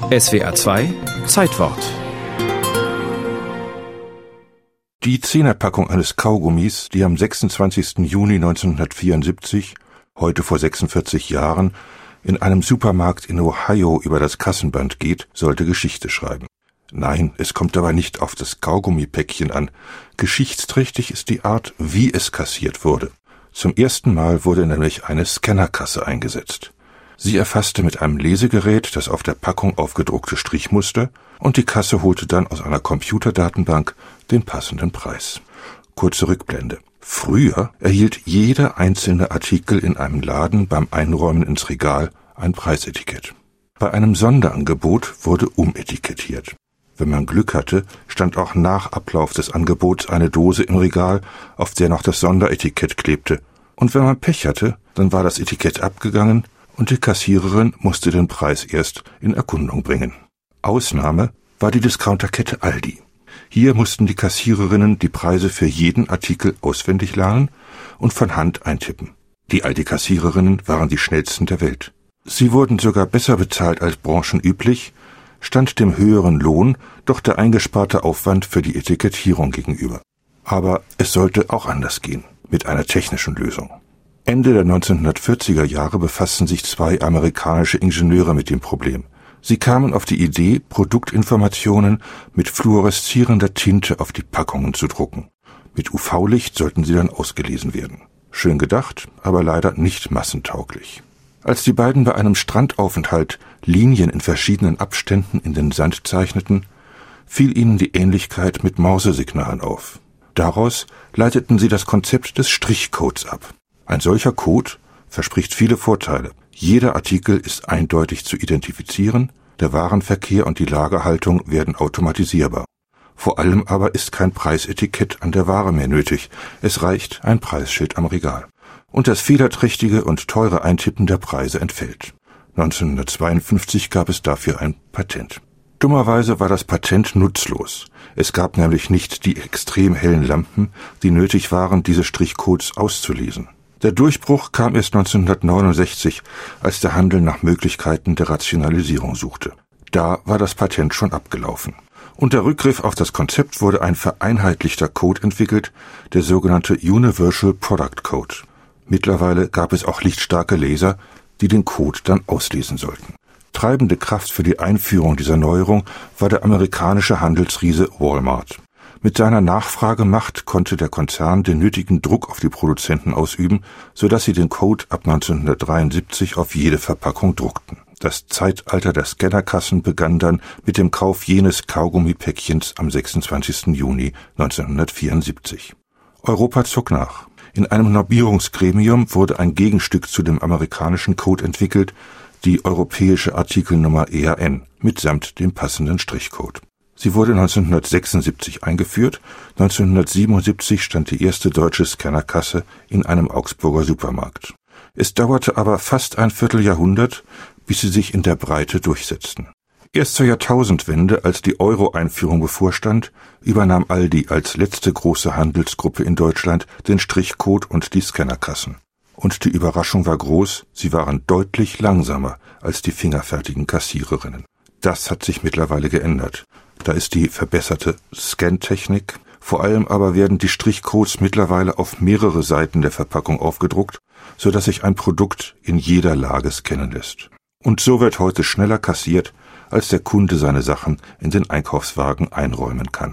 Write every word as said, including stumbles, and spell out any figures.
S W R zwei Zeitwort. Die Zehnerpackung eines Kaugummis, die am sechsundzwanzigsten Juni neunzehnhundertvierundsiebzig, heute vor sechsundvierzig Jahren, in einem Supermarkt in Ohio über das Kassenband geht, sollte Geschichte schreiben. Nein, es kommt dabei nicht auf das Kaugummipäckchen an. Geschichtsträchtig ist die Art, wie es kassiert wurde. Zum ersten Mal wurde nämlich eine Scannerkasse eingesetzt. Sie erfasste mit einem Lesegerät das auf der Packung aufgedruckte Strichmuster und die Kasse holte dann aus einer Computerdatenbank den passenden Preis. Kurze Rückblende. Früher erhielt jeder einzelne Artikel in einem Laden beim Einräumen ins Regal ein Preisetikett. Bei einem Sonderangebot wurde umetikettiert. Wenn man Glück hatte, stand auch nach Ablauf des Angebots eine Dose im Regal, auf der noch das Sonderetikett klebte. Und wenn man Pech hatte, dann war das Etikett abgegangen und die Kassiererin musste den Preis erst in Erkundung bringen. Ausnahme war die Discounterkette Aldi. Hier mussten die Kassiererinnen die Preise für jeden Artikel auswendig lernen und von Hand eintippen. Die Aldi-Kassiererinnen waren die schnellsten der Welt. Sie wurden sogar besser bezahlt als branchenüblich, stand dem höheren Lohn doch der eingesparte Aufwand für die Etikettierung gegenüber. Aber es sollte auch anders gehen, mit einer technischen Lösung. Ende der neunzehnhundertvierziger Jahre befassten sich zwei amerikanische Ingenieure mit dem Problem. Sie kamen auf die Idee, Produktinformationen mit fluoreszierender Tinte auf die Packungen zu drucken. Mit U V-Licht sollten sie dann ausgelesen werden. Schön gedacht, aber leider nicht massentauglich. Als die beiden bei einem Strandaufenthalt Linien in verschiedenen Abständen in den Sand zeichneten, fiel ihnen die Ähnlichkeit mit Morsesignalen auf. Daraus leiteten sie das Konzept des Strichcodes ab. Ein solcher Code verspricht viele Vorteile. Jeder Artikel ist eindeutig zu identifizieren, der Warenverkehr und die Lagerhaltung werden automatisierbar. Vor allem aber ist kein Preisetikett an der Ware mehr nötig, es reicht ein Preisschild am Regal. Und das fehlerträchtige und teure Eintippen der Preise entfällt. neunzehnhundertzweiundfünfzig gab es dafür ein Patent. Dummerweise war das Patent nutzlos. Es gab nämlich nicht die extrem hellen Lampen, die nötig waren, diese Strichcodes auszulesen. Der Durchbruch kam erst neunzehnhundertneunundsechzig, als der Handel nach Möglichkeiten der Rationalisierung suchte. Da war das Patent schon abgelaufen. Unter Rückgriff auf das Konzept wurde ein vereinheitlichter Code entwickelt, der sogenannte Universal Product Code. Mittlerweile gab es auch lichtstarke Laser, die den Code dann auslesen sollten. Treibende Kraft für die Einführung dieser Neuerung war der amerikanische Handelsriese Walmart. Mit seiner Nachfragemacht konnte der Konzern den nötigen Druck auf die Produzenten ausüben, sodass sie den Code ab neunzehnhundertdreiundsiebzig auf jede Verpackung druckten. Das Zeitalter der Scannerkassen begann dann mit dem Kauf jenes Kaugummipäckchens am sechsundzwanzigsten Juni neunzehnhundertvierundsiebzig. Europa zog nach. In einem Normierungsgremium wurde ein Gegenstück zu dem amerikanischen Code entwickelt, die europäische Artikelnummer E A N, mitsamt dem passenden Strichcode. Sie wurde neunzehnhundertsechsundsiebzig eingeführt, neunzehnhundertsiebenundsiebzig stand die erste deutsche Scannerkasse in einem Augsburger Supermarkt. Es dauerte aber fast ein Vierteljahrhundert, bis sie sich in der Breite durchsetzten. Erst zur Jahrtausendwende, als die Euro-Einführung bevorstand, übernahm Aldi als letzte große Handelsgruppe in Deutschland den Strichcode und die Scannerkassen. Und die Überraschung war groß, sie waren deutlich langsamer als die fingerfertigen Kassiererinnen. Das hat sich mittlerweile geändert. Da ist die verbesserte Scan-Technik. Vor allem aber werden die Strichcodes mittlerweile auf mehrere Seiten der Verpackung aufgedruckt, sodass sich ein Produkt in jeder Lage scannen lässt. Und so wird heute schneller kassiert, als der Kunde seine Sachen in den Einkaufswagen einräumen kann.